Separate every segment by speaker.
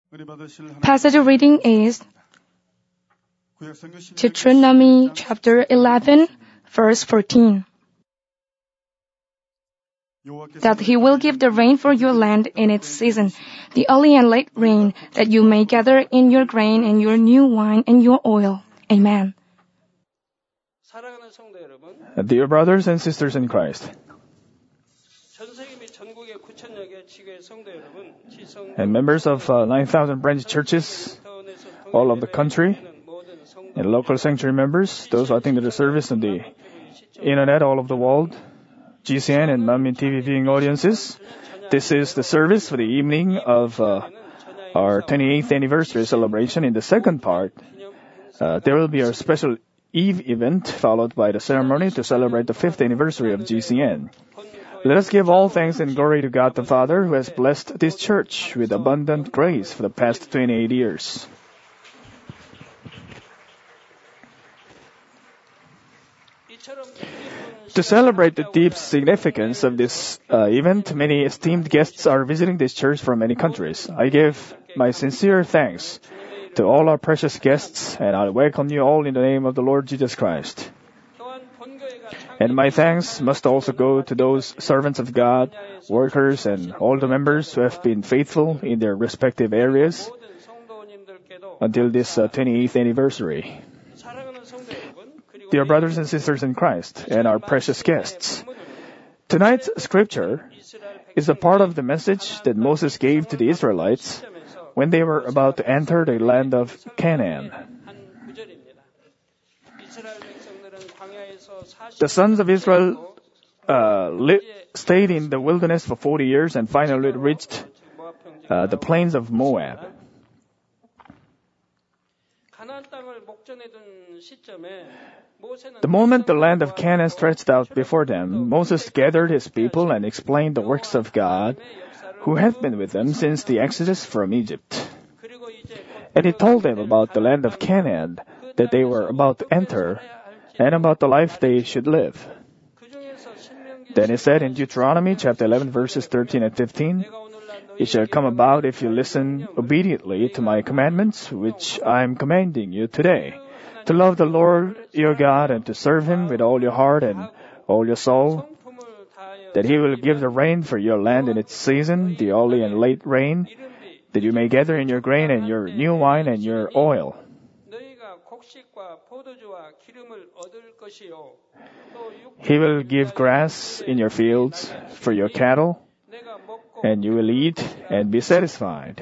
Speaker 1: Passage reading is Deuteronomy chapter 11, verse 14. That he will give the rain for your land in its season, the early and late rain, that you may gather in your grain and your new wine and your oil. Amen.
Speaker 2: Dear brothers and sisters in Christ, and members of 9,000 branch churches all over the country, and local sanctuary members, those attending the service on the internet all over the world, GCN and Manmin TV viewing audiences, this is the service for the evening of our 28th anniversary celebration. In the second part, there will be a special Eve event followed by the ceremony to celebrate the 5th anniversary of GCN. Let us give all thanks and glory to God the Father, who has blessed this church with abundant grace for the past 28 years. To celebrate the deep significance of this event, many esteemed guests are visiting this church from many countries. I give my sincere thanks to all our precious guests, and I welcome you all in the name of the Lord Jesus Christ. And my thanks must also go to those servants of God, workers, and all the members who have been faithful in their respective areas until this 28th anniversary. Dear brothers and sisters in Christ, and our precious guests, tonight's scripture is a part of the message that Moses gave to the Israelites when they were about to enter the land of Canaan. The sons of Israel stayed in the wilderness for 40 years and finally reached the plains of Moab. The moment the land of Canaan stretched out before them, Moses gathered his people and explained the works of God, who had been with them since the exodus from Egypt. And he told them about the land of Canaan that they were about to enter, and about the life they should live. Then he said in Deuteronomy chapter 11 verses 13 and 15, "It shall come about if you listen obediently to my commandments, which I am commanding you today, to love the Lord your God and to serve him with all your heart and all your soul, that he will give the rain for your land in its season, the early and late rain, that you may gather in your grain and your new wine and your oil. He will give grass in your fields for your cattle, and you will eat and be satisfied."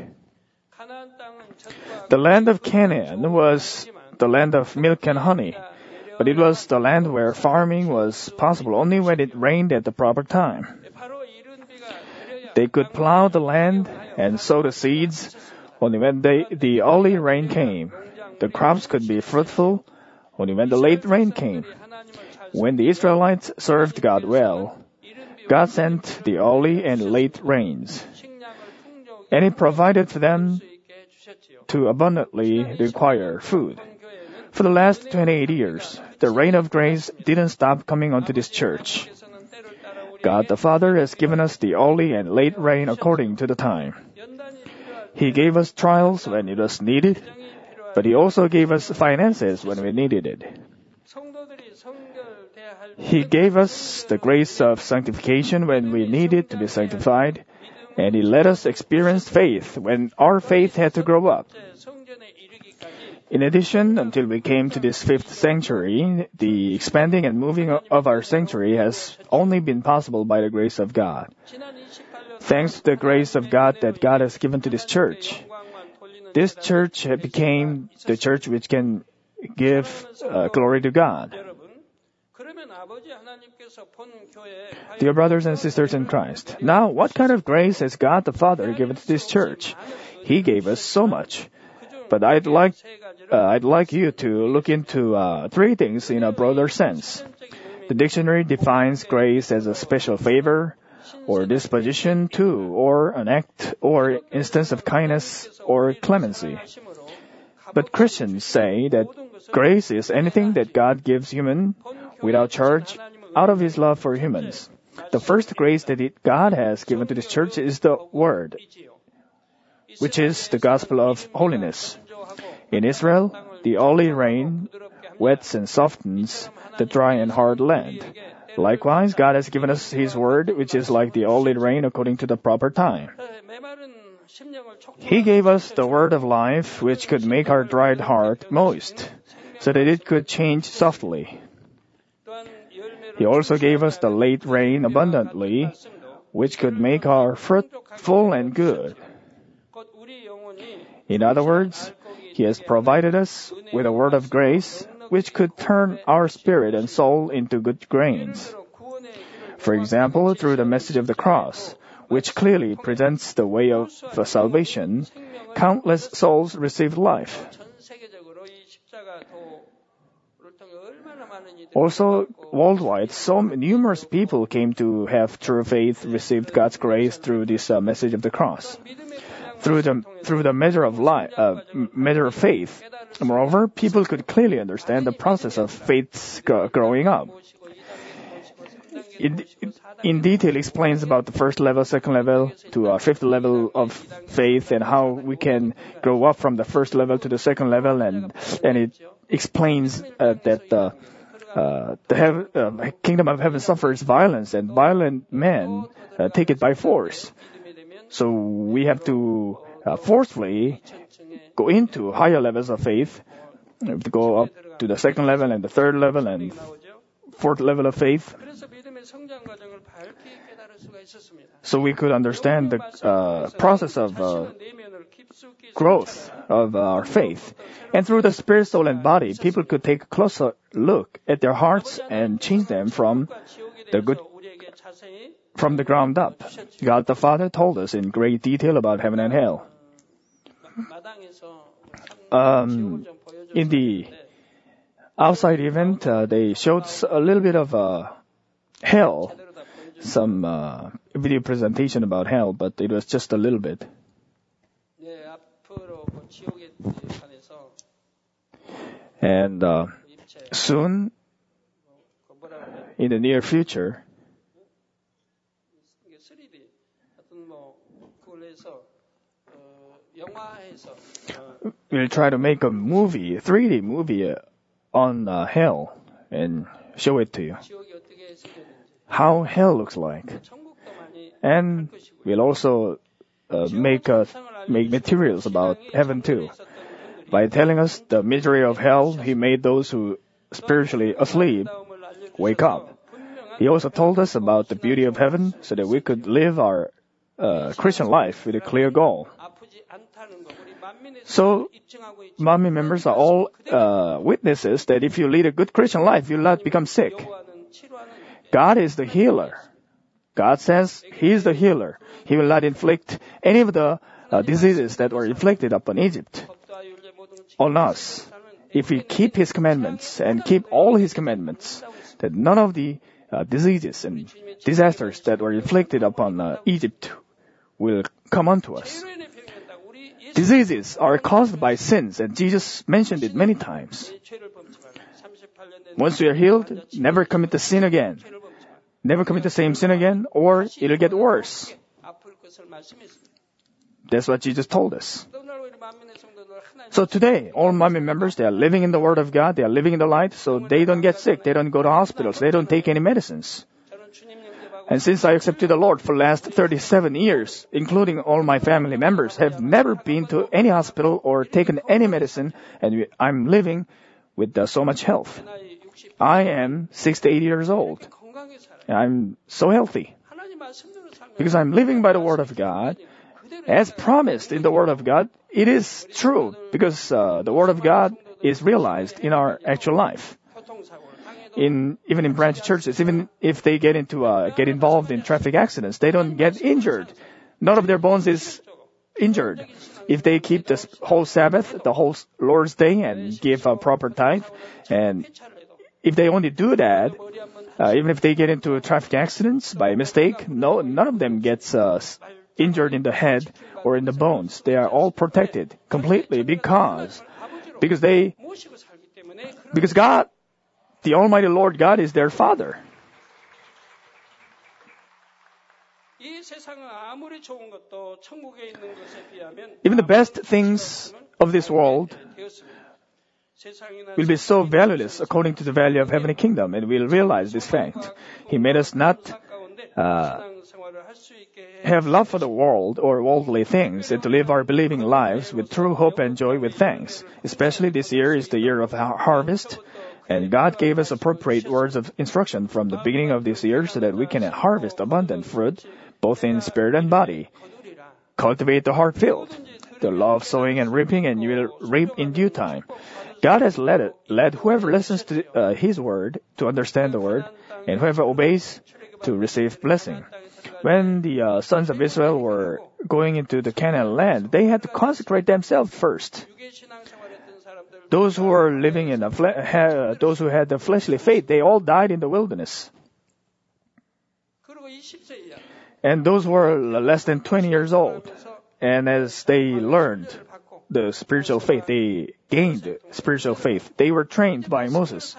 Speaker 2: The land of Canaan was the land of milk and honey, but it was the land where farming was possible only when it rained at the proper time. They could plow the land and sow the seeds only when the early rain came. The crops could be fruitful only when the late rain came. When the Israelites served God well, God sent the early and late rains, and He provided for them to abundantly require food. For the last 28 years, the rain of grace didn't stop coming onto this church. God the Father has given us the early and late rain according to the time. He gave us trials when it was needed, but He also gave us finances when we needed it. He gave us the grace of sanctification when we needed to be sanctified, and He let us experience faith when our faith had to grow up. In addition, until we came to this 5th sanctuary, the expanding and moving of our sanctuary has only been possible by the grace of God. Thanks to the grace of God that God has given to this church, this church became the church which can give glory to God. Dear brothers and sisters in Christ, now what kind of grace has God the Father given to this church? He gave us so much. But I'd like you to look into 3 things in a broader sense. The dictionary defines grace as a special favor, or disposition to, or an act or instance of kindness or clemency. But Christians say that grace is anything that God gives human without charge out of His love for humans. The first grace that God has given to this church is the Word. which is the gospel of holiness. In Israel, the early rain wets and softens the dry and hard land. Likewise, God has given us His word, which is like the early rain according to the proper time. He gave us the word of life, which could make our dried heart moist, so that it could change softly. He also gave us the late rain abundantly, which could make our fruit full and good. In other words, He has provided us with a word of grace, which could turn our spirit and soul into good grains. For example, through the message of the cross, which clearly presents the way of salvation, countless souls received life. Also, worldwide, so numerous people came to have true faith, received God's grace through this message of the cross. Through the measure of faith. Moreover, people could clearly understand the process of faith's growing up. It in detail explains about the first level, second level, to a fifth level of faith, and how we can grow up from the first level to the second level, and it explains that the kingdom of heaven suffers violence, and violent men take it by force. So we have to forcefully go into higher levels of faith. We have to go up to the second level and the third level and fourth level of faith. So we could understand the process of growth of our faith. And through the spirit, soul, and body, people could take a closer look at their hearts and change them from the ground up. God the Father told us in great detail about heaven and hell. In the outside event, they showed a little bit of hell, some video presentation about hell, but it was just a little bit. And soon, in the near future, we'll try to make a 3D movie on hell and show it to you. How hell looks like. And we'll also make materials about heaven too. By telling us the misery of hell, He made those who spiritually asleep wake up. He also told us about the beauty of heaven so that we could live our Christian life with a clear goal. So, Manmin members are all witnesses that if you lead a good Christian life, you'll not become sick. God is the healer. God says He is the healer. He will not inflict any of the diseases that were inflicted upon Egypt on us. If we keep His commandments and keep all His commandments, that none of the diseases and disasters that were inflicted upon Egypt will come unto us. Diseases are caused by sins, and Jesus mentioned it many times. Once we are healed, never commit the sin again. Never commit the same sin again, or it'll get worse. That's what Jesus told us. So today, all Manmin members, they are living in the Word of God, they are living in the light, so they don't get sick, they don't go to hospitals, they don't take any medicines. And since I accepted the Lord for the last 37 years, including all my family members, have never been to any hospital or taken any medicine, and I'm living with so much health. I am 68 years old. I'm so healthy. Because I'm living by the Word of God. As promised in the Word of God, it is true because the Word of God is realized in our actual life. Even in branch churches, even if they get involved in traffic accidents, they don't get injured. None of their bones is injured. If they keep the whole Sabbath, the whole Lord's Day, and give a proper tithe, and if they only do that, even if they get into traffic accidents by mistake, none of them gets injured in the head or in the bones. They are all protected completely because God, the Almighty Lord God, is their Father. Even the best things of this world will be so valueless according to the value of heavenly kingdom, and we'll realize this fact. He made us not have love for the world or worldly things, and to live our believing lives with true hope and joy with thanks. Especially this year is the year of harvest, and God gave us appropriate words of instruction from the beginning of this year so that we can harvest abundant fruit, both in spirit and body. Cultivate the heart field, the law of sowing and reaping, and you will reap in due time. God has led whoever listens to His word to understand the word, and whoever obeys to receive blessing. When the sons of Israel were going into the Canaan land, they had to consecrate themselves first. Those who were living in those who had the fleshly faith, they all died in the wilderness. And those who were less than 20 years old, and as they learned the spiritual faith, they gained spiritual faith. They were trained by Moses.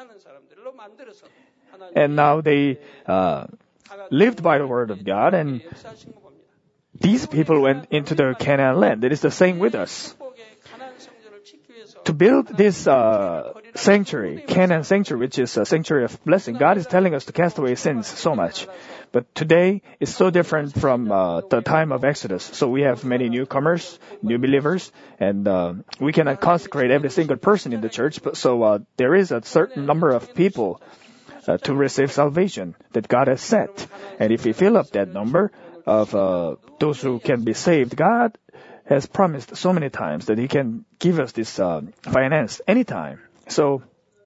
Speaker 2: And now they lived by the word of God, and these people went into the Canaan land. It is the same with us. To build this sanctuary, Canaan sanctuary, which is a sanctuary of blessing, God is telling us to cast away sins so much. But today is so different from the time of Exodus. So we have many newcomers, new believers, and we cannot consecrate every single person in the church. So there is a certain number of people to receive salvation that God has set. And if we fill up that number of those who can be saved, God has promised so many times that He can give us this finance anytime. So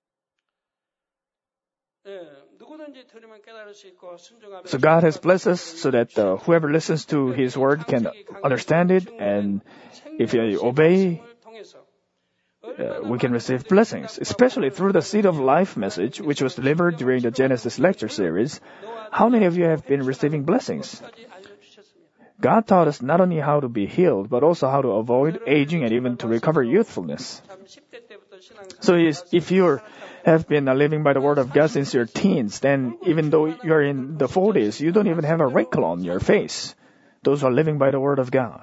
Speaker 2: God has blessed us so that whoever listens to His word can understand it, and if you obey, we can receive blessings, especially through the Seed of Life message, which was delivered during the Genesis lecture series. How many of you have been receiving blessings? God taught us not only how to be healed, but also how to avoid aging and even to recover youthfulness. So if you have been living by the word of God since your teens, then even though you're in the 40s, you don't even have a wrinkle on your face. Those are living by the word of God.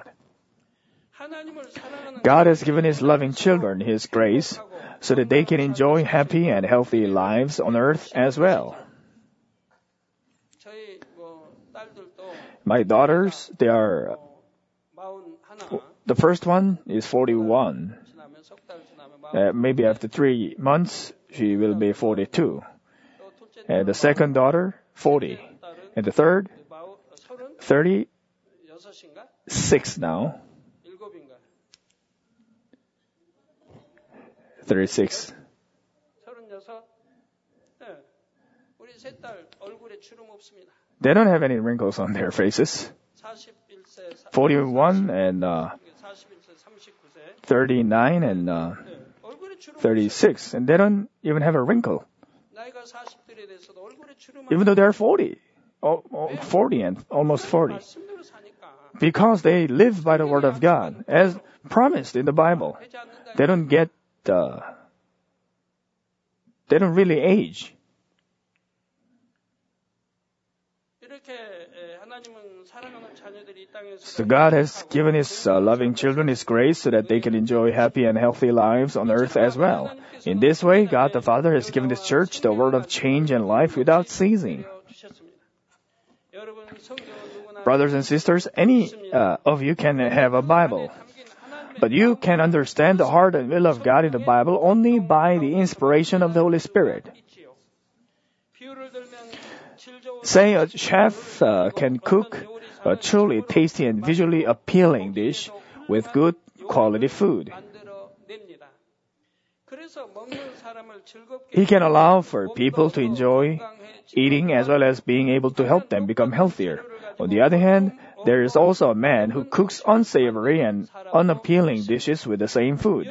Speaker 2: God has given His loving children His grace so that they can enjoy happy and healthy lives on earth as well. My daughters, they are, the first one is 41. Maybe after 3 months, she will be 42. And the second daughter, 40. And the third, 36 now. 36. They don't have any wrinkles on their faces. 41 and 39 and 36. And they don't even have a wrinkle. Even though they're 40 and almost 40. Because they live by the word of God, as promised in the Bible. They don't really age. So God has given His loving children His grace so that they can enjoy happy and healthy lives on earth as well. In this way, God the Father has given His church the word of change and life without ceasing. Brothers and sisters, any of you can have a Bible. But you can understand the heart and will of God in the Bible only by the inspiration of the Holy Spirit. Say a chef can cook a truly tasty and visually appealing dish with good quality food. He can allow for people to enjoy eating as well as being able to help them become healthier. On the other hand, there is also a man who cooks unsavory and unappealing dishes with the same food.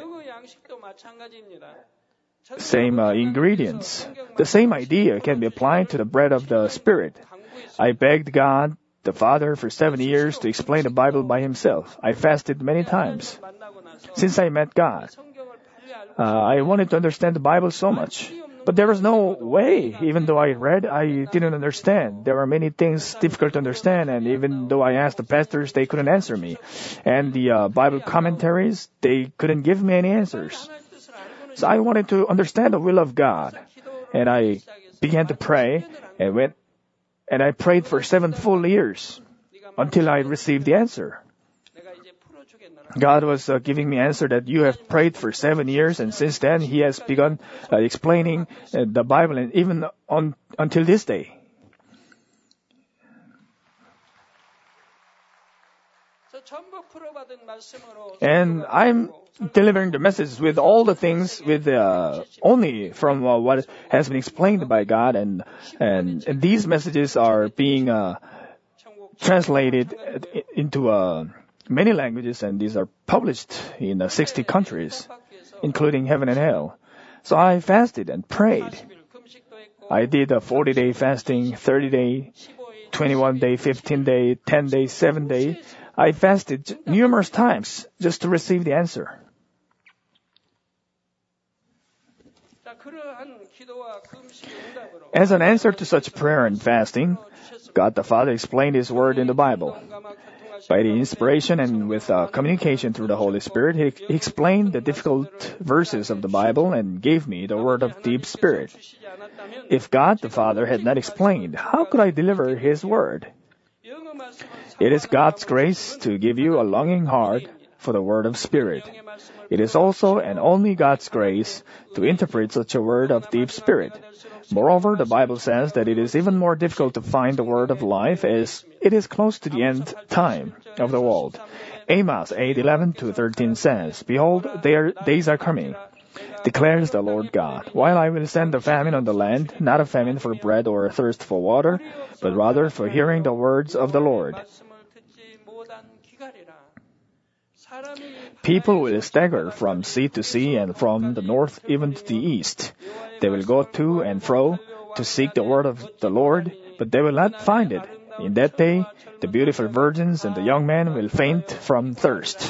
Speaker 2: Same ingredients. The same idea can be applied to the bread of the Spirit. I begged God, the Father, for 7 years to explain the Bible by Himself. I fasted many times. Since I met God, I wanted to understand the Bible so much. But there was no way. Even though I read, I didn't understand. There were many things difficult to understand, and even though I asked the pastors, they couldn't answer me. And the Bible commentaries, they couldn't give me any answers. So I wanted to understand the will of God. And I began to pray, and I prayed for 7 full years until I received the answer. God was giving me answer that you have prayed for 7 years, and since then He has begun explaining the Bible, and even until this day. And I'm delivering the message with all the things with only from what has been explained by God, and these messages are being translated into many languages, and these are published in 60 countries, including heaven and hell. So I fasted and prayed. I did a 40-day fasting, 30-day, 21-day, 15-day, 10-day, 7-day. I fasted numerous times just to receive the answer. As an answer to such prayer and fasting, God the Father explained His Word in the Bible. By the inspiration and with communication through the Holy Spirit, He explained the difficult verses of the Bible and gave me the word of deep spirit. If God the Father had not explained, how could I deliver His Word? It is God's grace to give you a longing heart for the word of spirit. It is also and only God's grace to interpret such a word of deep spirit. Moreover, the Bible says that it is even more difficult to find the word of life as it is close to the end time of the world. Amos 8:11-13 says, "Behold, their days are coming, declares the Lord God, while I will send a famine on the land, not a famine for bread or a thirst for water, but rather for hearing the words of the Lord." People will stagger from sea to sea and from the north even to the east. They will go to and fro to seek the word of the Lord, but they will not find it. In that day, the beautiful virgins and the young men will faint from thirst.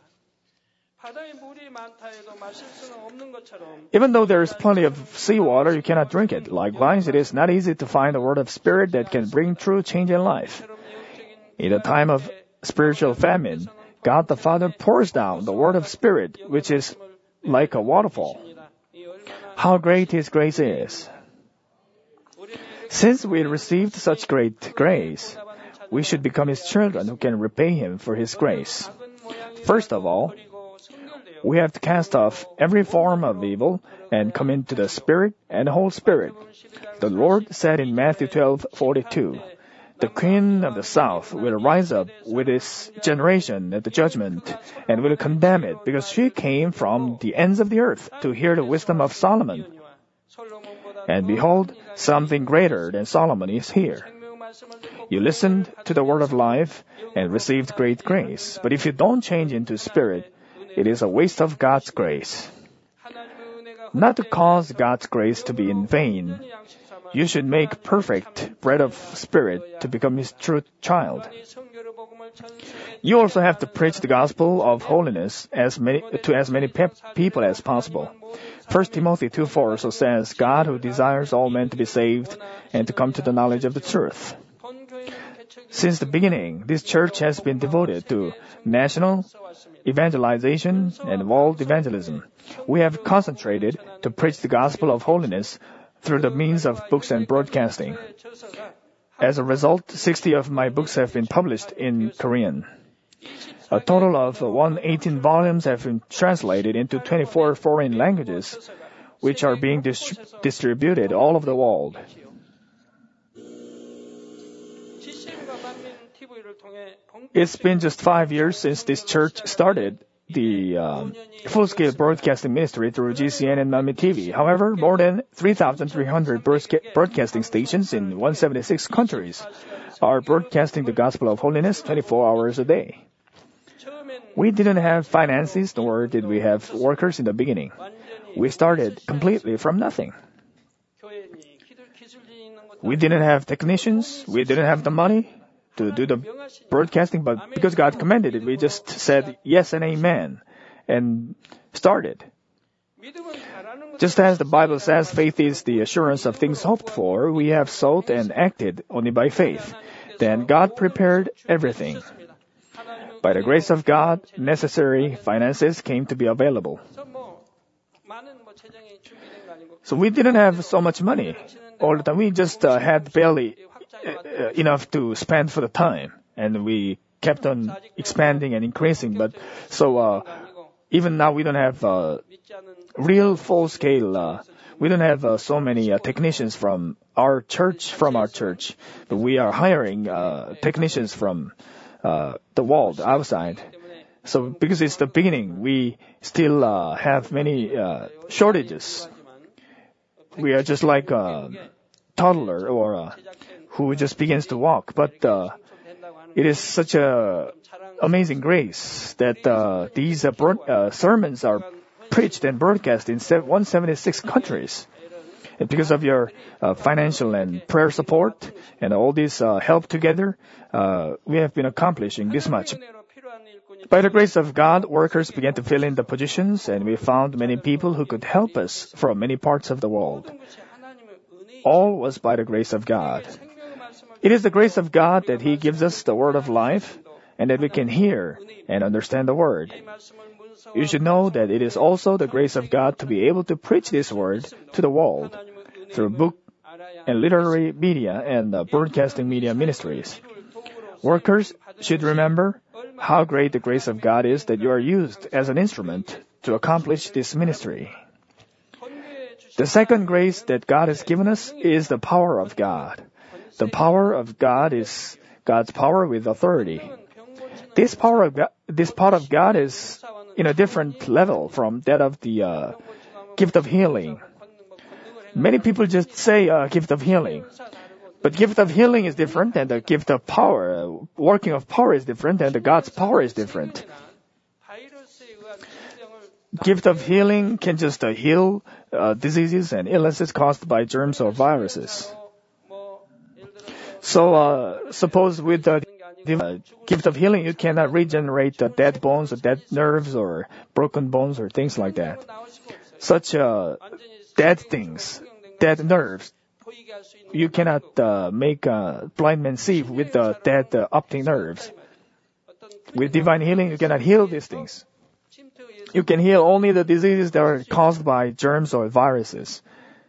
Speaker 2: Even though there is plenty of seawater, you cannot drink it. Likewise, it is not easy to find a word of spirit that can bring true change in life. In a time of spiritual famine, God the Father pours down the word of spirit, which is like a waterfall. How great His grace is! Since we received such great grace, we should become His children who can repay Him for His grace. First of all, we have to cast off every form of evil and come into the Spirit and the whole Spirit. The Lord said in Matthew 12:42, "The queen of the south will rise up with this generation at the judgment and will condemn it, because she came from the ends of the earth to hear the wisdom of Solomon. And behold, something greater than Solomon is here. You listened to the word of life and received great grace. But if you don't change into spirit, it is a waste of God's grace." Not to cause God's grace to be in vain, you should make perfect bread of spirit to become His true child. You also have to preach the gospel of holiness to as many people as possible. 1 Timothy 2:4 also says, "God who desires all men to be saved and to come to the knowledge of the truth." Since the beginning, this church has been devoted to national evangelization and world evangelism. We have concentrated to preach the gospel of holiness through the means of books and broadcasting. As a result, 60 of my books have been published in Korean. A total of 118 volumes have been translated into 24 foreign languages, which are being distributed all over the world. It's been just 5 years since this church started the full-scale broadcasting ministry through GCN and Manmi TV. However, more than 3,300 broadcasting stations in 176 countries are broadcasting the gospel of holiness 24 hours a day. We didn't have finances, nor did we have workers in the beginning. We started completely from nothing. We didn't have technicians, we didn't have the money to do the broadcasting, but because God commanded it, we just said yes and amen and started. Just as the Bible says, faith is the assurance of things hoped for, we have sought and acted only by faith. Then God prepared everything. By the grace of God, necessary finances came to be available. So we didn't have so much money all the time. We just had barely enough to spend for the time. And we kept on expanding and increasing. But so even now we don't have real full scale. We don't have so many technicians from our church. But we are hiring technicians from the world outside. So because it's the beginning, we still have many shortages. We are just like a toddler or who just begins to walk. But it is such a amazing grace that these sermons are preached and broadcast in 176 countries. And because of your financial and prayer support and all this help together, we have been accomplishing this much. By the grace of God, workers began to fill in the positions, and we found many people who could help us from many parts of the world. All was by the grace of God. It is the grace of God that He gives us the word of life, and that we can hear and understand the word. You should know that it is also the grace of God to be able to preach this word to the world through book and literary media and broadcasting media ministries. Workers should remember how great the grace of God is that you are used as an instrument to accomplish this ministry. The second grace that God has given us is the power of God. The power of God is God's power with authority. This power of God is in a different level from that of the gift of healing. Many people just say gift of healing. But gift of healing is different, and the gift of power, working of power is different, and the God's power is different. Gift of healing can just heal diseases and illnesses caused by germs or viruses. So suppose with the gift of healing, you cannot regenerate dead bones or dead nerves or broken bones or things like that. Such dead things, dead nerves, you cannot make a blind man see with the dead optic nerves. With divine healing, you cannot heal these things. You can heal only the diseases that are caused by germs or viruses.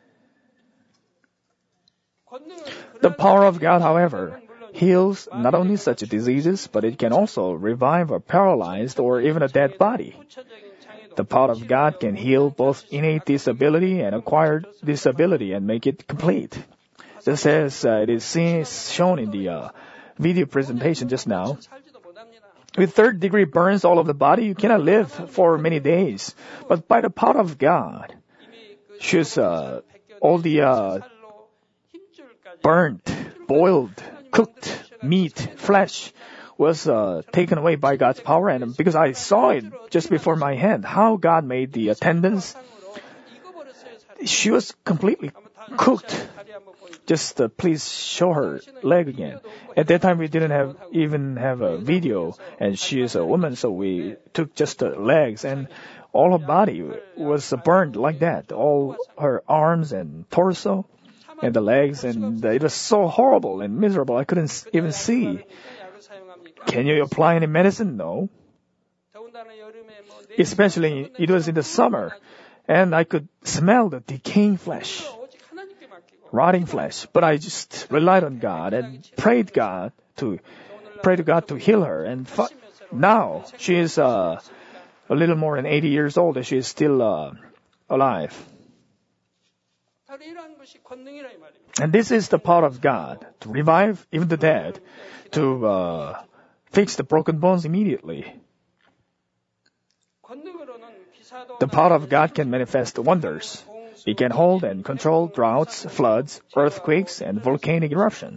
Speaker 2: The power of God, however, heals not only such diseases, but it can also revive a paralyzed or even a dead body. The power of God can heal both innate disability and acquired disability and make it complete. Just as it is shown in the video presentation just now. With third-degree burns all over the body, you cannot live for many days. But by the power of God, all the burnt, boiled, cooked meat, flesh was taken away by God's power. And because I saw it just before my hand, how God made the tendons, she was completely cooked. Just please show her leg again. At that time, we didn't even have a video, and she is a woman, so we took just the legs, and all her body was burned like that. All her arms and torso, and the legs, and it was so horrible and miserable. I couldn't even see. Can you apply any medicine? No. Especially, it was in the summer, and I could smell the decaying flesh. Rotting flesh, but I just relied on God and prayed to God to heal her. And now she is a little more than 80 years old, and she is still alive. And this is the power of God to revive even the dead, to fix the broken bones immediately. The power of God can manifest wonders. It can hold and control droughts, floods, earthquakes, and volcanic eruption.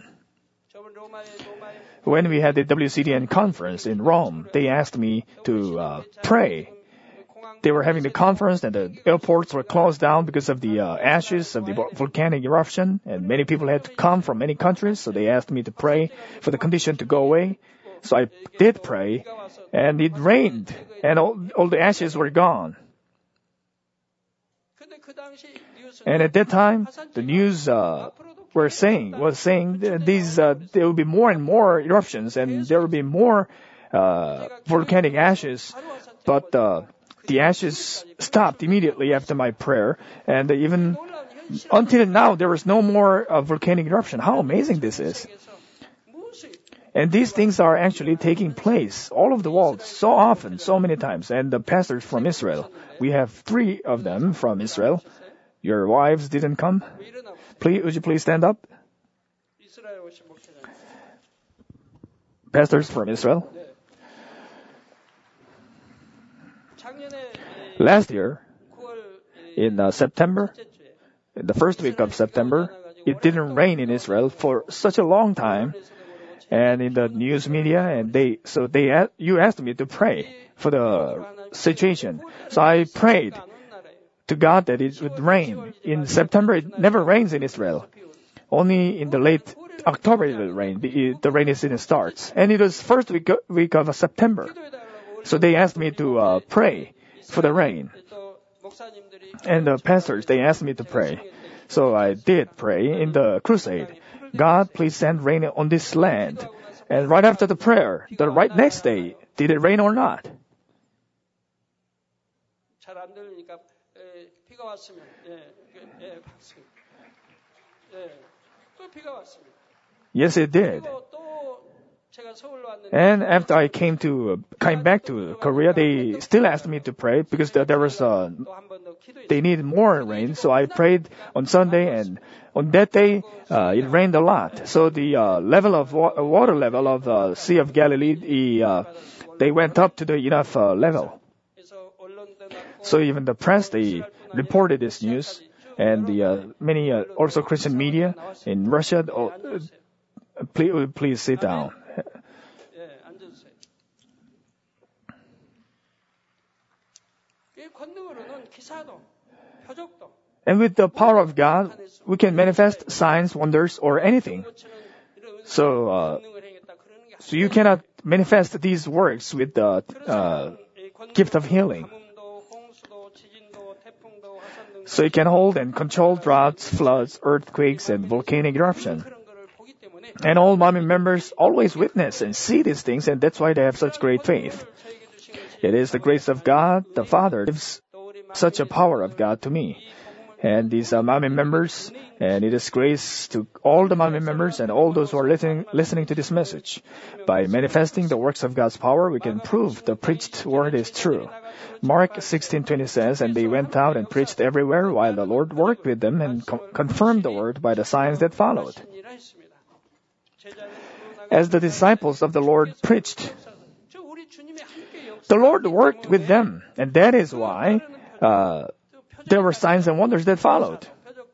Speaker 2: When we had the WCDN conference in Rome, they asked me to pray. They were having the conference and the airports were closed down because of the ashes of the volcanic eruption, and many people had to come from many countries, so they asked me to pray for the condition to go away. So I did pray, and it rained, and all the ashes were gone. And at that time, the news was saying that there will be more and more eruptions, and there will be more volcanic ashes. But the ashes stopped immediately after my prayer, and even until now, there was no more volcanic eruption. How amazing this is! And these things are actually taking place all over the world so often, so many times. And the pastors from Israel, we have 3 of them from Israel. Your wives didn't come? Would you please stand up? Pastors from Israel. Last year, in September, in the first week of September, it didn't rain in Israel for such a long time. And in the news media, and you asked me to pray for the situation. So I prayed to God that it would rain. In September, it never rains in Israel. Only in the late October it will rain. The rainy season starts. And it was first week of September. So they asked me to pray for the rain. And the pastors, they asked me to pray. So I did pray in the crusade. God, please send rain on this land. And right after the prayer, the right next day, did it rain or not? Yes, it did. And after I came back to Korea, they still asked me to pray because they needed more rain. So I prayed on Sunday, and on that day, it rained a lot. So the water level of the Sea of Galilee, they went up to the enough level. So even the press, they reported this news, and many also Christian media in Russia. Please sit down. And with the power of God, we can manifest signs, wonders, or anything. So you cannot manifest these works with the gift of healing. So you can hold and control droughts, floods, earthquakes, and volcanic eruption. And all Manmin members always witness and see these things, and that's why they have such great faith. It is the grace of God, the Father, gives such a power of God to me. And these are Manmin members, and it is grace to all the Manmin members and all those who are listening to this message. By manifesting the works of God's power, we can prove the preached word is true. Mark 16:20 says, "And they went out and preached everywhere, while the Lord worked with them and confirmed the word by the signs that followed." As the disciples of the Lord preached, the Lord worked with them, and that is why there were signs and wonders that followed.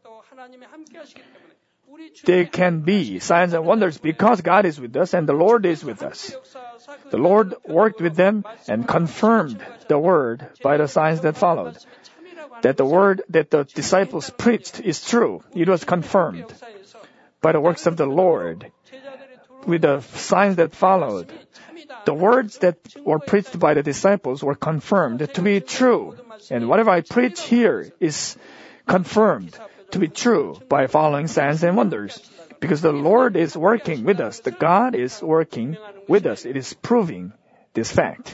Speaker 2: There can be signs and wonders because God is with us and the Lord is with us. The Lord worked with them and confirmed the word by the signs that followed. That the word that the disciples preached is true. It was confirmed by the works of the Lord with the signs that followed. The words that were preached by the disciples were confirmed to be true. And whatever I preach here is confirmed to be true by following signs and wonders. Because the Lord is working with us. The God is working with us. It is proving this fact.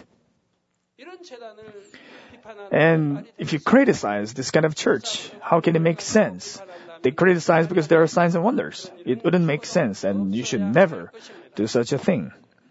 Speaker 2: And if you criticize this kind of church, how can it make sense? They criticize because there are signs and wonders. It wouldn't make sense, and you should never do such a thing.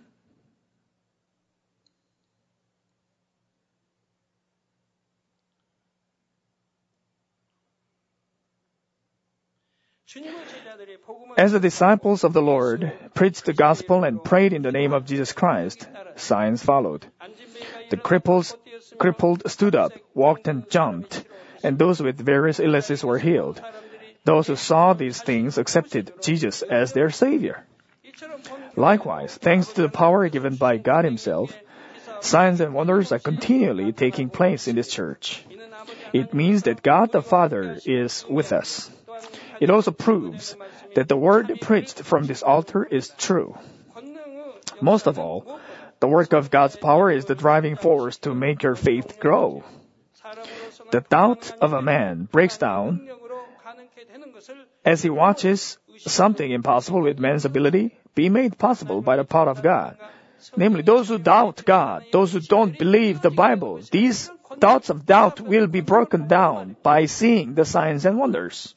Speaker 2: As the disciples of the Lord preached the gospel and prayed in the name of Jesus Christ, signs followed. The crippled stood up, walked and jumped, and those with various illnesses were healed. Those who saw these things accepted Jesus as their Savior. Likewise, thanks to the power given by God Himself, signs and wonders are continually taking place in this church. It means that God the Father is with us. It also proves that the word preached from this altar is true. Most of all, the work of God's power is the driving force to make your faith grow. the doubt of a man breaks down as he watches something impossible with man's ability be made possible by the power of God. Namely, those who doubt God, those who don't believe the Bible, these doubts of doubt will be broken down by seeing the signs and wonders.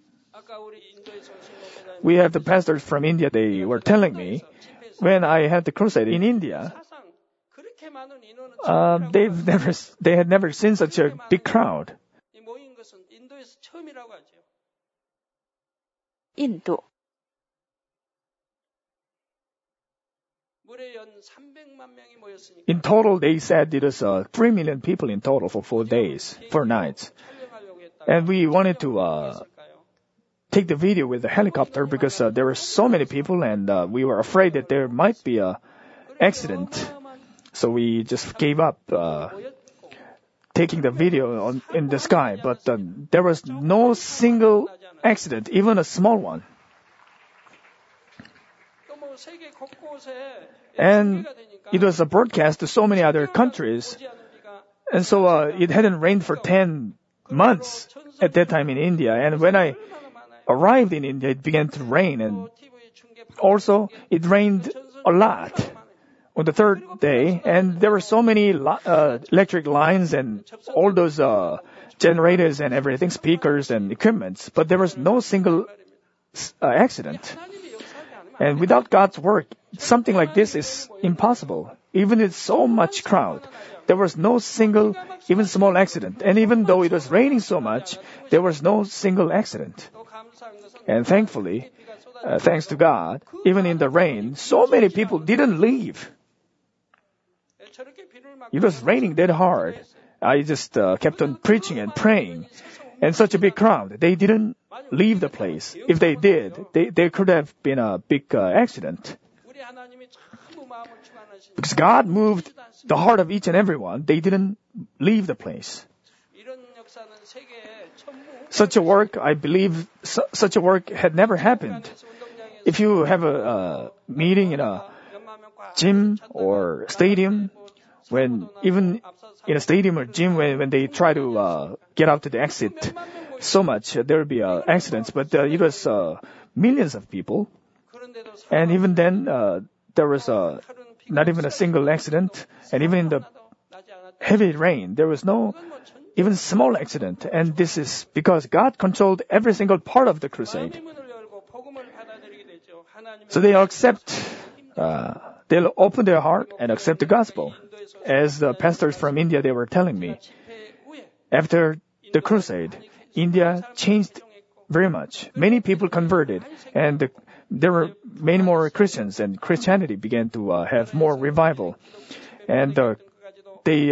Speaker 2: We have the pastors from India, they were telling me, when I had the crusade in India, they had never seen such a big crowd.
Speaker 3: 인도.
Speaker 2: In total, they said it was 3 million people in total for 4 days, 4 nights. And we wanted to take the video with the helicopter because there were so many people and we were afraid that there might be an accident. So we just gave up taking the video in the sky. But there was no single accident, even a small one. And it was a broadcast to so many other countries. And so it hadn't rained for 10 months at that time in India. And when I arrived in India, it began to rain. And also, it rained a lot on the third day. And there were so many electric lines and all those generators and everything, speakers and equipments. But there was no single accident. And without God's work, something like this is impossible. Even with so much crowd, there was no single, even small accident. And even though it was raining so much, there was no single accident. And thankfully, thanks to God, even in the rain, so many people didn't leave. It was raining that hard. I just kept on preaching and praying. And such a big crowd, they didn't leave the place. If they did, there could have been a big accident. Because God moved the heart of each and everyone, they didn't leave the place. Such a work, I believe, such a work had never happened. If you have a meeting in a gym or stadium, when even in a stadium or gym, when they try to get out to the exit so much, there will be accidents. But it was millions of people. And even then, there was not even a single accident. And even in the heavy rain, there was no even small accident. And this is because God controlled every single part of the crusade. So they they'll open their heart and accept the gospel. As the pastors from India, they were telling me, after the crusade, India changed very much. Many people converted, and there were many more Christians, and Christianity began to have more revival. And they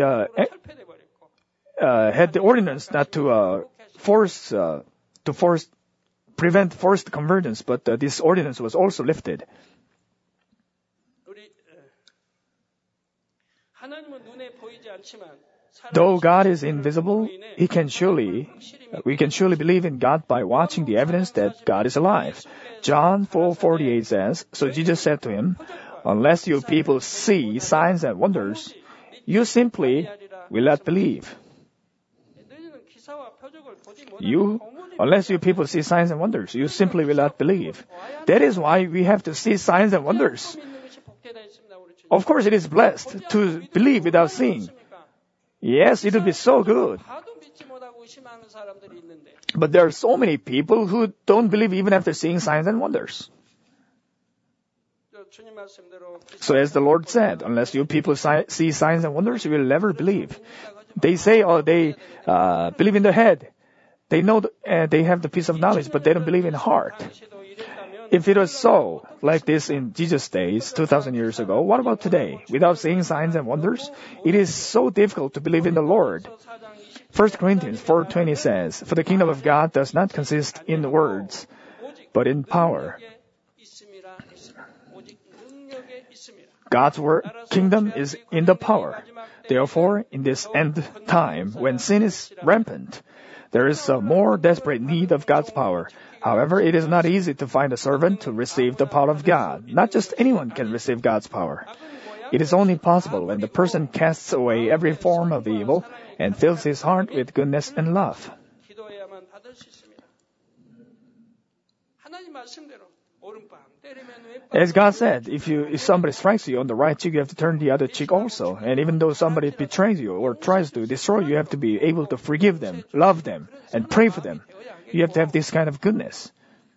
Speaker 2: had the ordinance not to prevent forced conversions, but this ordinance was also lifted. Though God is invisible, we can surely believe in God by watching the evidence that God is alive. John 4:48 says, "So Jesus said to him, unless you people see signs and wonders, you simply will not believe." Unless you people see signs and wonders, you simply will not believe. That is why we have to see signs and wonders. Of course, it is blessed to believe without seeing. Yes, it will be so good. But there are so many people who don't believe even after seeing signs and wonders. So as the Lord said, unless you people see signs and wonders, you will never believe. They say, they believe in the head. They know they have the piece of knowledge, but they don't believe in heart. If it was so, like this in Jesus' days, 2,000 years ago, what about today? Without seeing signs and wonders, it is so difficult to believe in the Lord. 1 Corinthians 4:20 says, "For the kingdom of God does not consist in words, but in power." God's kingdom is in the power. Therefore, in this end time, when sin is rampant, there is a more desperate need of God's power. However, it is not easy to find a servant to receive the power of God. Not just anyone can receive God's power. It is only possible when the person casts away every form of evil and fills his heart with goodness and love. As God said, if somebody strikes you on the right cheek, you have to turn the other cheek also. And even though somebody betrays you or tries to destroy you, you have to be able to forgive them, love them, and pray for them. You have to have this kind of goodness.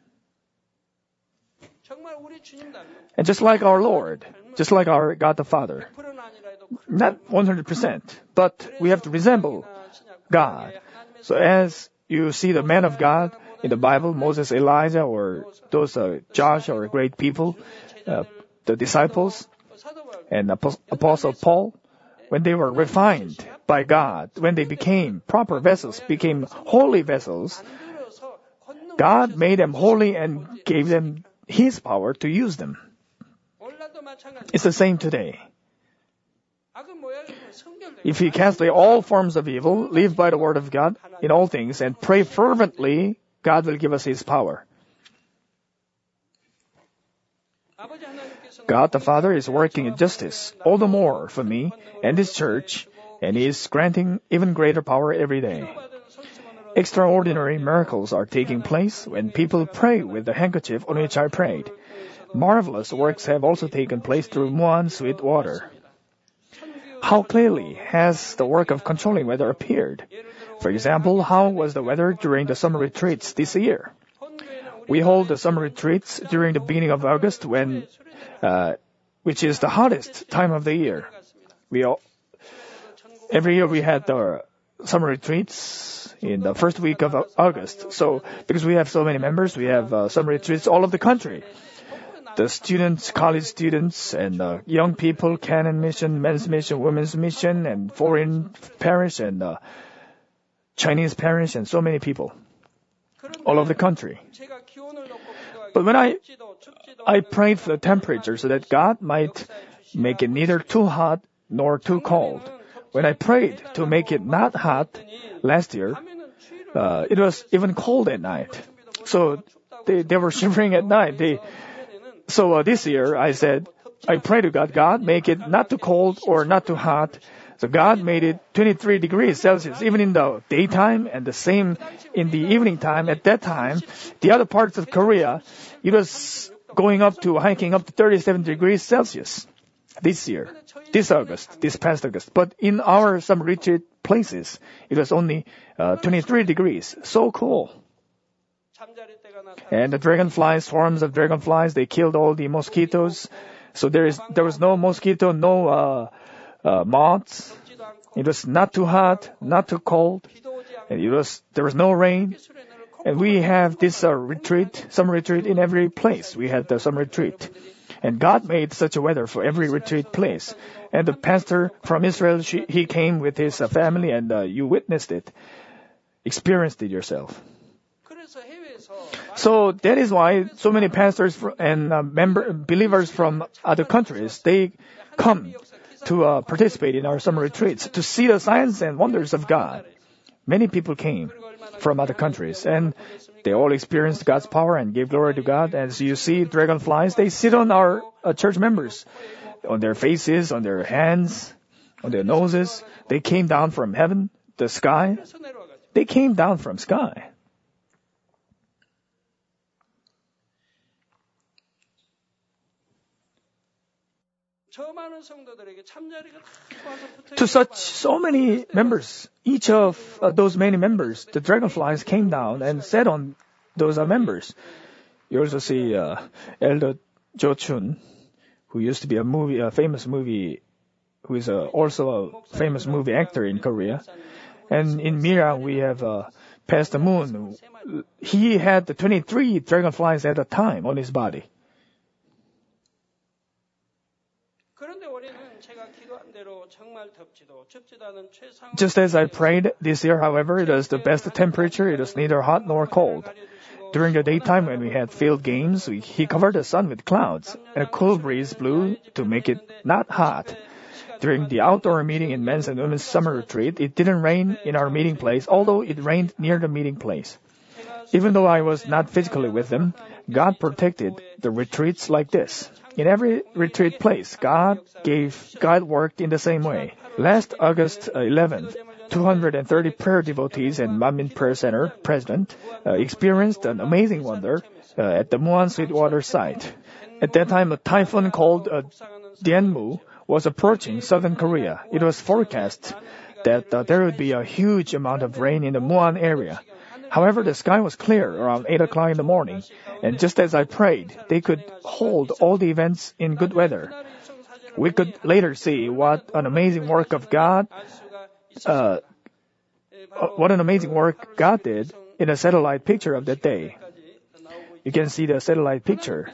Speaker 2: And just like our Lord, just like our God the Father, not 100%, but we have to resemble God. So as you see the man of God in the Bible, Moses, Elijah, or those Josh or great people, the disciples, and Apostle Paul, when they were refined by God, when they became proper vessels, became holy vessels, God made them holy and gave them His power to use them. It's the same today. If we cast away all forms of evil, live by the word of God in all things, and pray fervently, God will give us His power. God the Father is working in justice all the more for me and His church, and He is granting even greater power every day. Extraordinary miracles are taking place when people pray with the handkerchief on which I prayed. Marvelous works have also taken place through Muan sweet water. How clearly has the work of controlling weather appeared? For example, how was the weather during the summer retreats this year? We hold the summer retreats during the beginning of August, which is the hottest time of the year. Every year we had the summer retreats in the first week of August. So, because we have so many members, we have summer retreats all over the country. The students, college students, and young people, Canon Mission, Men's Mission, Women's Mission, and foreign parish, and Chinese parish, and so many people all over the country. But when I prayed for the temperature so that God might make it neither too hot nor too cold. When I prayed to make it not hot last year, it was even cold at night. So they were shivering at night. So this year I said, I pray to God, God, make it not too cold or not too hot. So God made it 23 degrees Celsius, even in the daytime, and the same in the evening time. At that time, the other parts of Korea, it was hiking up to 37 degrees Celsius this year, this past August. But in our summer retreat places, it was only 23 degrees. So cool. And the dragonflies, swarms of dragonflies, they killed all the mosquitoes. So there was no mosquito, no moths. It was not too hot, not too cold. And there was no rain. And we have this summer retreat in every place. We had the summer retreat. And God made such a weather for every retreat place. And the pastor from Israel, he came with his family, and you witnessed it, experienced it yourself. So that is why so many pastors and believers from other countries, they come to participate in our summer retreats to see the signs and wonders of God. Many people came from other countries, and they all experienced God's power and gave glory to God. As you see, dragonflies, they sit on our church members, on their faces, on their hands, on their noses. They came down from heaven, the sky. They came down from sky. To so many members, each of those many members, the dragonflies came down and sat on those members. You also see Elder Jo Chun, who used to be who is also a famous movie actor in Korea. And in Mira, we have Pastor Moon. He had the 23 dragonflies at a time on his body. Just as I prayed this year, however, it was the best temperature. It was neither hot nor cold. During the daytime when we had field games, he covered the sun with clouds, and a cool breeze blew to make it not hot. During the outdoor meeting in men's and women's summer retreat, it didn't rain in our meeting place, although it rained near the meeting place. Even though I was not physically with them, God protected the retreats like this. In every retreat place, God worked in the same way. Last August 11th, 230 prayer devotees and Manmin Prayer Center president experienced an amazing wonder at the Muan Sweetwater site. At that time, a typhoon called Dienmu was approaching southern Korea. It was forecast that there would be a huge amount of rain in the Muan area. However, the sky was clear around 8 o'clock in the morning, and just as I prayed, they could hold all the events in good weather. We could later see what an amazing work God did in a satellite picture of that day. You can see the satellite picture.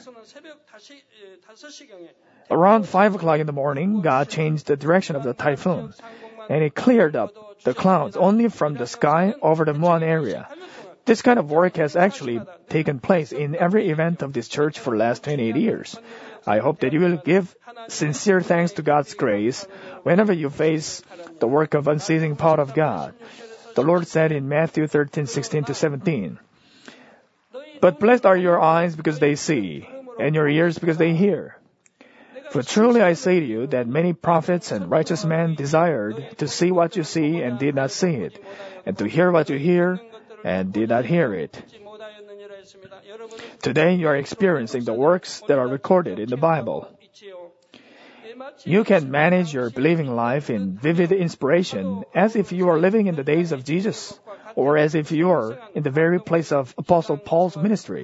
Speaker 2: Around 5 o'clock in the morning, God changed the direction of the typhoon, and it cleared up the clouds only from the sky over the Muan area. This kind of work has actually taken place in every event of this church for the last 28 years. I hope that you will give sincere thanks to God's grace whenever you face the work of unceasing power of God. The Lord said in Matthew 13:16-17, "But blessed are your eyes because they see, and your ears because they hear. For truly I say to you that many prophets and righteous men desired to see what you see and did not see it, and to hear what you hear and did not hear it." Today you are experiencing the works that are recorded in the Bible. You can manage your believing life in vivid inspiration as if you are living in the days of Jesus, or as if you are in the very place of Apostle Paul's ministry.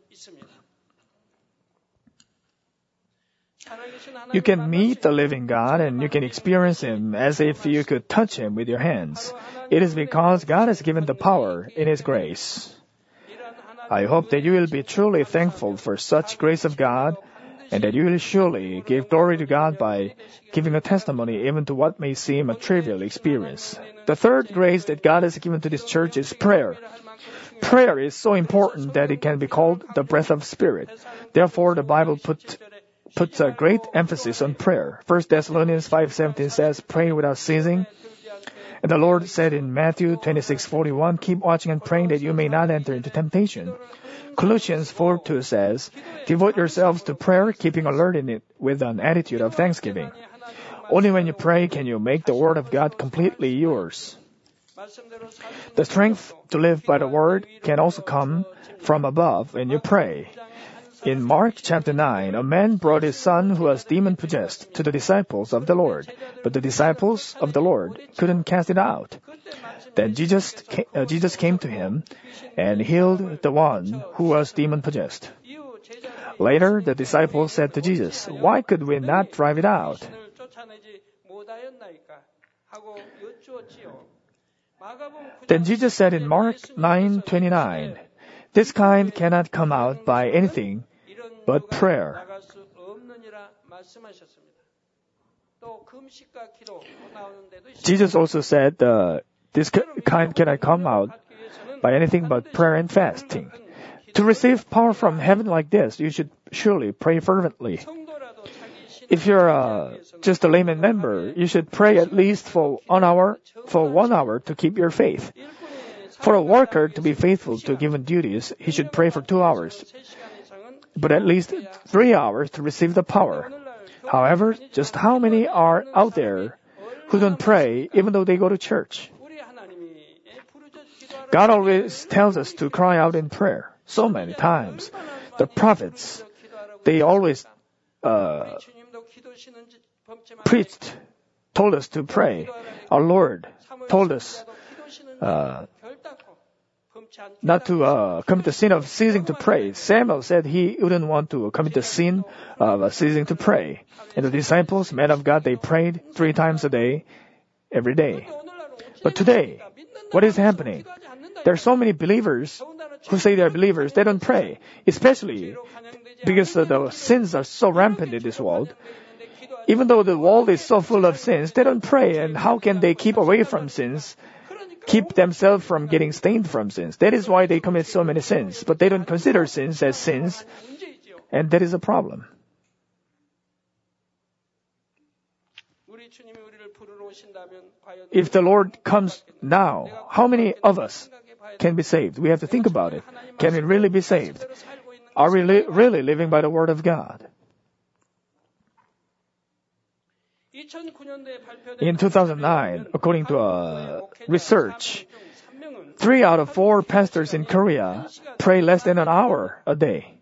Speaker 2: You can meet the living God and you can experience Him as if you could touch Him with your hands. It is because God has given the power in His grace. I hope that you will be truly thankful for such grace of God and that you will surely give glory to God by giving a testimony even to what may seem a trivial experience. The third grace that God has given to this church is prayer. Prayer is so important that it can be called the breath of Spirit. Therefore, the Bible puts a great emphasis on prayer. 1 Thessalonians 5:17 says, "Pray without ceasing." And the Lord said in Matthew 26:41, "Keep watching and praying that you may not enter into temptation." Colossians 4:2 says, "Devote yourselves to prayer, keeping alert in it with an attitude of thanksgiving." Only when you pray can you make the Word of God completely yours. The strength to live by the Word can also come from above when you pray. In Mark chapter 9, a man brought his son who was demon-possessed to the disciples of the Lord, but the disciples of the Lord couldn't cast it out. Then Jesus came to him and healed the one who was demon-possessed. Later, the disciples said to Jesus, "Why could we not drive it out?" Then Jesus said in Mark 9:29, "This kind cannot come out by anything but prayer." Jesus also said, "This kind cannot come out by anything but prayer and fasting." To receive power from heaven like this, you should surely pray fervently. If you're just a layman member, you should pray at least for 1 hour to keep your faith. For a worker to be faithful to given duties, he should pray for 2 hours, but at least 3 hours to receive the power. However, just how many are out there who don't pray even though they go to church? God always tells us to cry out in prayer so many times. The prophets, they always told us to pray. Our Lord told us not to commit the sin of ceasing to pray. Samuel said he wouldn't want to commit the sin of ceasing to pray. And the disciples, men of God, they prayed 3 times a day, every day. But today, what is happening? There are so many believers who say they're believers, they don't pray. Especially because the sins are so rampant in this world. Even though the world is so full of sins, they don't pray. And how can they keep away from sins? Keep themselves from getting stained from sins. That is why they commit so many sins. But they don't consider sins as sins. And that is a problem. If the Lord comes now, how many of us can be saved? We have to think about it. Can we really be saved? Are we really living by the Word of God? In 2009, according to a research, 3 out of 4 pastors in Korea pray less than an hour a day.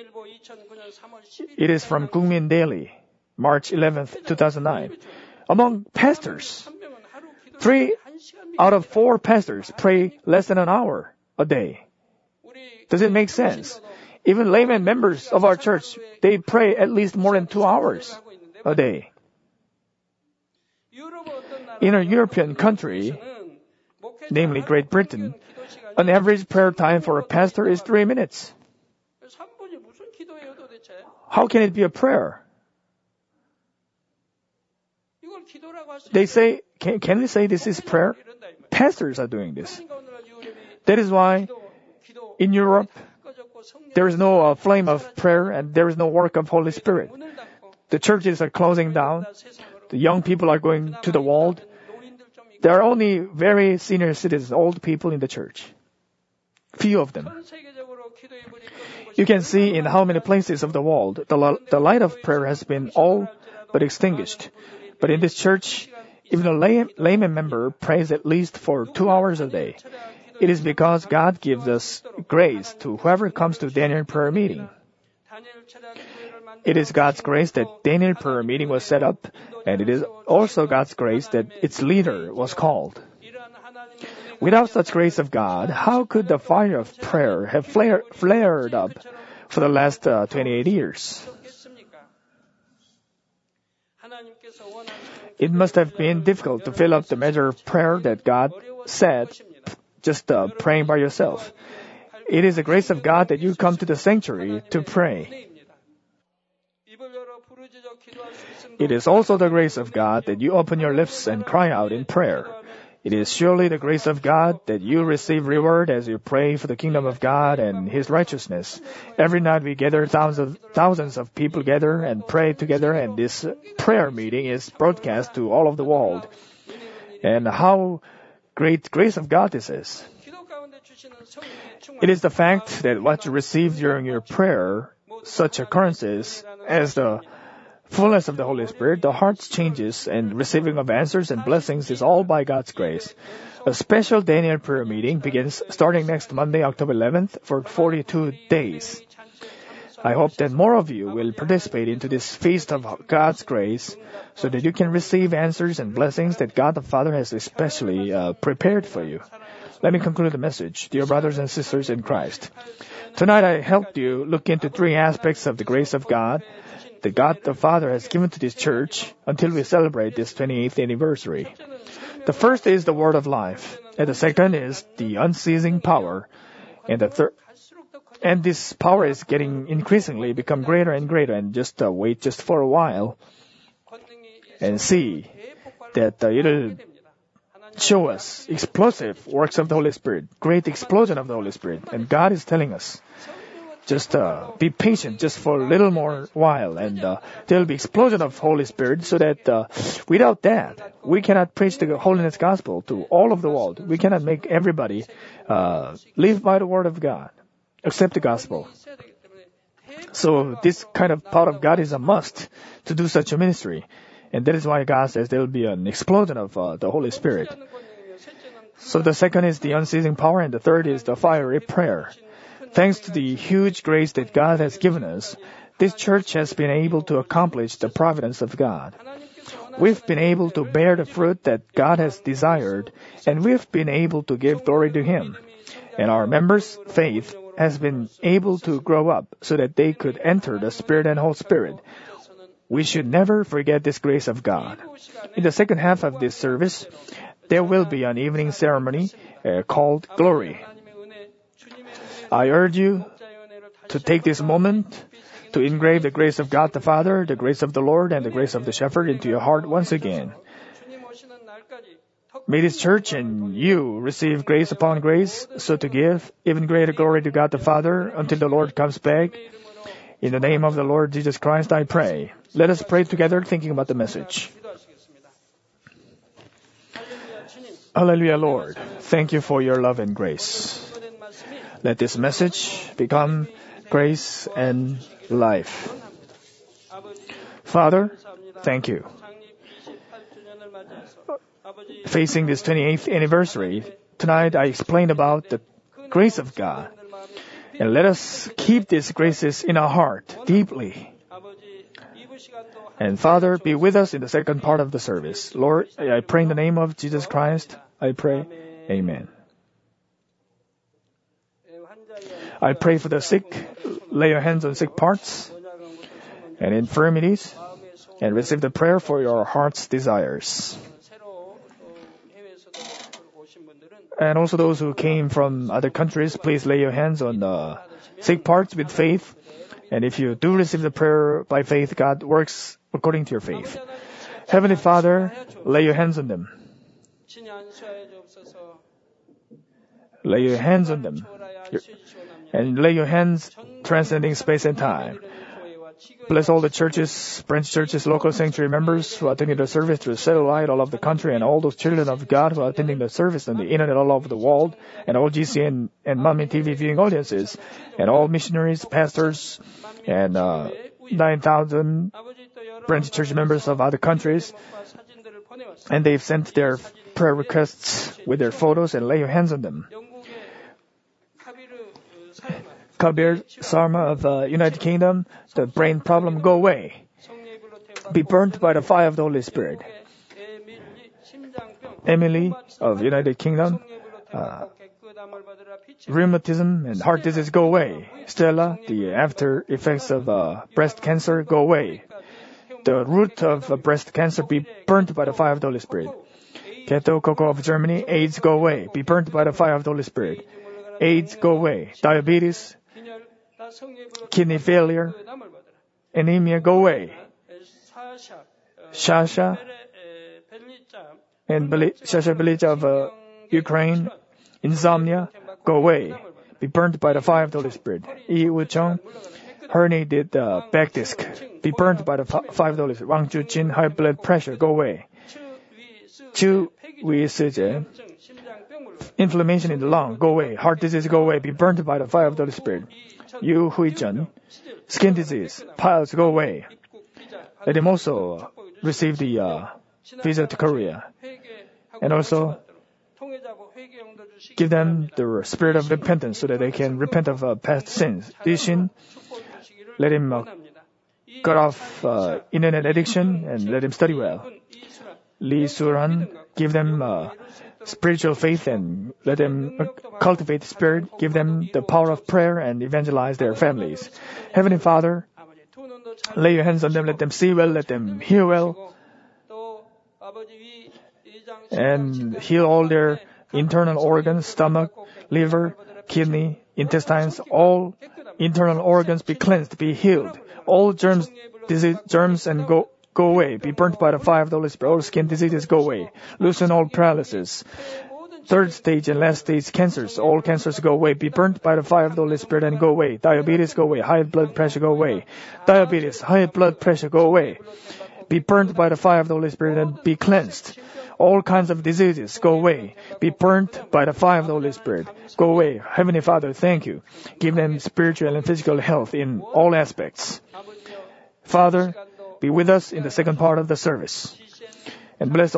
Speaker 2: It is from Gungmin Daily, March 11th, 2009. Among pastors, 3 out of 4 pastors pray less than an hour a day. Does it make sense? Even layman members of our church, they pray at least more than 2 hours a day. In a European country, namely Great Britain, an average prayer time for a pastor is 3 minutes. How can it be a prayer? They say, can we say this is prayer? Pastors are doing this. That is why in Europe, there is no flame of prayer and there is no work of Holy Spirit. The churches are closing down. The young people are going to the world. There are only very senior citizens, old people in the church. Few of them. You can see in how many places of the world the light of prayer has been all but extinguished. But in this church, even a layman member prays at least for 2 hours a day. It is because God gives us grace to whoever comes to Daniel prayer meeting. It is God's grace that Daniel prayer meeting was set up, and it is also God's grace that its leader was called. Without such grace of God, how could the fire of prayer have flared up for the last 28 years? It must have been difficult to fill up the measure of prayer that God said, just praying by yourself. It is the grace of God that you come to the sanctuary to pray. It is also the grace of God that you open your lips and cry out in prayer. It is surely the grace of God that you receive reward as you pray for the kingdom of God and His righteousness. Every night we gather, thousands of people gather and pray together, and this prayer meeting is broadcast to all of the world. And how great grace of God this is. It is the fact that what you receive during your prayer, such occurrences as the fullness of the Holy Spirit, the heart's changes, and receiving of answers and blessings is all by God's grace. A special Daniel prayer meeting begins starting next Monday, October 11th, for 42 days. I hope that more of you will participate into this feast of God's grace so that you can receive answers and blessings that God the Father has especially prepared for you. Let me conclude the message, dear brothers and sisters in Christ. Tonight I helped you look into 3 aspects of the grace of God that God the Father has given to this church until we celebrate this 28th anniversary. The first is the word of life, and the second is the unceasing power, and the third, and this power is getting increasingly become greater and greater, and just wait just for a while and see that it'll show us explosive works of the Holy Spirit, great explosion of the Holy Spirit, and God is telling us, just be patient just for a little more while, and there will be explosion of Holy Spirit, so that without that, we cannot preach the holiness gospel to all of the world. We cannot make everybody live by the word of God, accept the gospel. So this kind of power of God is a must to do such a ministry. And that is why God says there will be an explosion of the Holy Spirit. So the second is the unceasing power, and the third is the fiery prayer. Thanks to the huge grace that God has given us, this church has been able to accomplish the providence of God. We've been able to bear the fruit that God has desired, and we've been able to give glory to Him. And our members' faith has been able to grow up so that they could enter the Spirit and Holy Spirit. We should never forget this grace of God. In the second half of this service, there will be an evening ceremony called Glory. I urge you to take this moment to engrave the grace of God the Father, the grace of the Lord, and the grace of the Shepherd into your heart once again. May this church and you receive grace upon grace, so to give even greater glory to God the Father until the Lord comes back. In the name of the Lord Jesus Christ, I pray. Let us pray together, thinking about the message. Hallelujah, Lord. Thank you for your love and grace. Let this message become grace and life. Father, thank you. Facing this 28th anniversary, tonight I explained about the grace of God. And let us keep these graces in our heart deeply. And Father, be with us in the second part of the service. Lord, I pray in the name of Jesus Christ. I pray. Amen. I pray for the sick. Lay your hands on sick parts and infirmities and receive the prayer for your heart's desires. And also those who came from other countries, please lay your hands on the sick parts with faith. And if you do receive the prayer by faith, God works according to your faith. Heavenly Father, lay your hands on them. Lay your hands on them. And lay your hands transcending space and time. Bless all the churches, branch churches, local sanctuary members who are attending the service through satellite all over the country, and all those children of God who are attending the service on the internet all over the world, and all GCN and Mommy TV viewing audiences, and all missionaries, pastors, and 9,000 branch church members of other countries. And they've sent their prayer requests with their photos, and lay your hands on them. Kabir Sarma of United Kingdom, the brain problem go away. Be burnt by the fire of the Holy Spirit. Emily of United Kingdom, rheumatism and heart disease go away. Stella, the after effects of breast cancer go away. The root of breast cancer be burnt by the fire of the Holy Spirit. Keto Coco of Germany, AIDS go away. Be burnt by the fire of the Holy Spirit. AIDS go away. Diabetes, kidney failure, anemia go away. Shasha and Shasha Belitza of Ukraine, insomnia go away. Be burnt by the fire of the Holy Spirit. Yi Wu-chong, herniated back disc, be burnt by the fire of the Holy Spirit. Wang Ju-jin, high blood pressure go away. Chu Wi-si-je, inflammation in the lung go away. Heart disease go away. Be burnt by the fire of the Holy Spirit. Yu Hui-chun, skin disease, piles go away. Let him also receive the visa to Korea. And also give them the spirit of repentance so that they can repent of past sins. Li Shin, let him cut off internet addiction and let him study well. Lee Suran, give them spiritual faith and let them cultivate the spirit, give them the power of prayer and evangelize their families. Heavenly Father, lay your hands on them, let them see well, let them hear well, and heal all their internal organs, stomach, liver, kidney, intestines, all internal organs be cleansed, be healed. All germs and go away. Be burnt by the fire of the Holy Spirit. All skin diseases go away. Loosen all paralysis. Third stage and last stage cancers. All cancers go away. Be burnt by the fire of the Holy Spirit and go away. Diabetes go away. High blood pressure go away. Diabetes, high blood pressure go away. Be burnt by the fire of the Holy Spirit and be cleansed. All kinds of diseases go away. Be burnt by the fire of the Holy Spirit. Go away. Heavenly Father, thank you. Give them spiritual and physical health in all aspects. Father, be with us in the second part of the service. And bless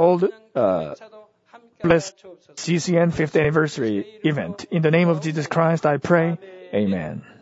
Speaker 2: GCN 5th anniversary event. In the name of Jesus Christ, I pray. Amen.